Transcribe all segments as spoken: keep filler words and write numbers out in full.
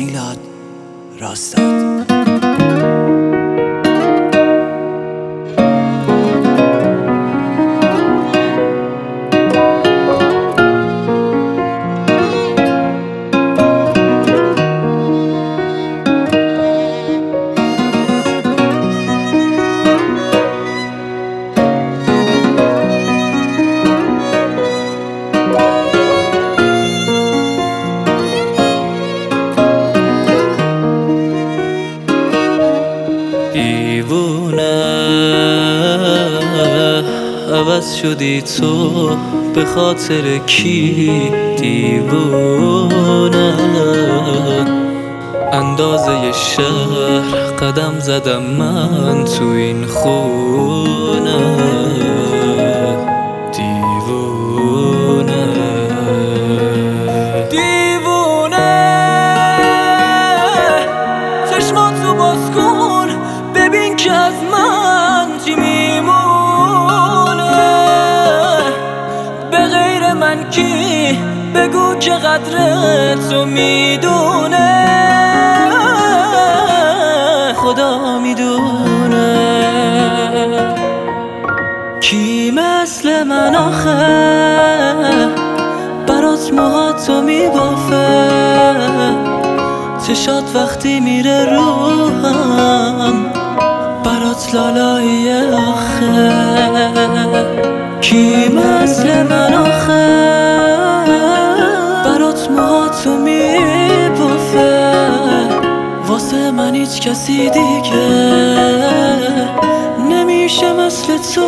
میلاد راستاد. دیوونه عوض شدی تو به خاطر کی؟ دیوونه اندازه شهر قدم زدم من تو این خونه. دیوونه دیوونه چشماتو باز کن ببین که از من چی میمونه. به غیر من کی بگو که قدر تو میدونه. خدا میدونه کی مثل من آخه برات موهاتو میبافه. چشات وقتی میره روحم برات لالایی آخه. کی مثل من آخه برات موهاتو میبافه. واسه من هیچ کسی دیگه نمیشه مثل تو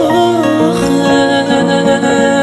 آخه.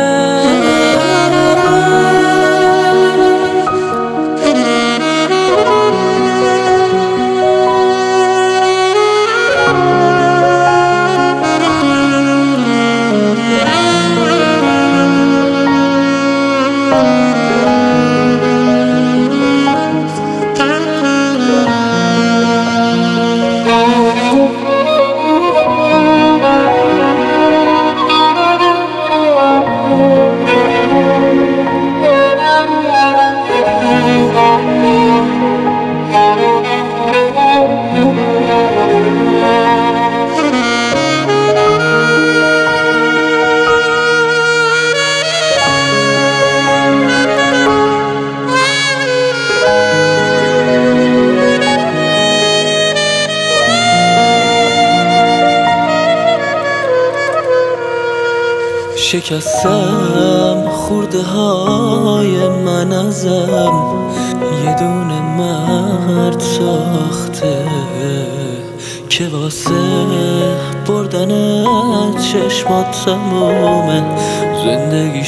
شکستم خورده های من ازم یه دونه مرد ساخته که واسه بردن چشمات تموم زندگی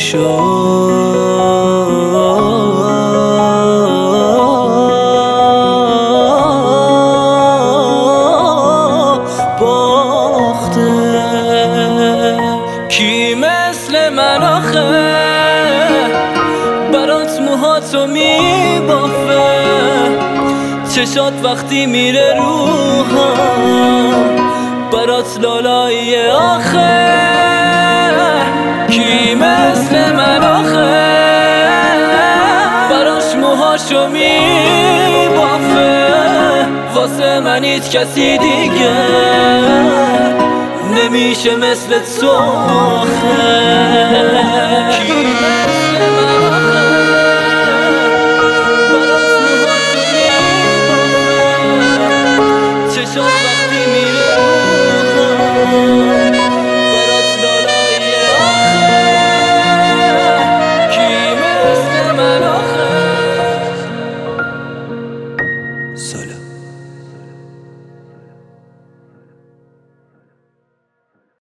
باخته. کی مثل من آخه برات موهاتو میبافه. چشات وقتی میره روحم برات لالایی آخه. کی مثل من آخه براش موهاشو میبافه. واسه من هیچ کسی دیگه نمیشه مثل تو آخه. کی مثل من آخه برات موهاتو میبافه. چشات وقتی میره روحم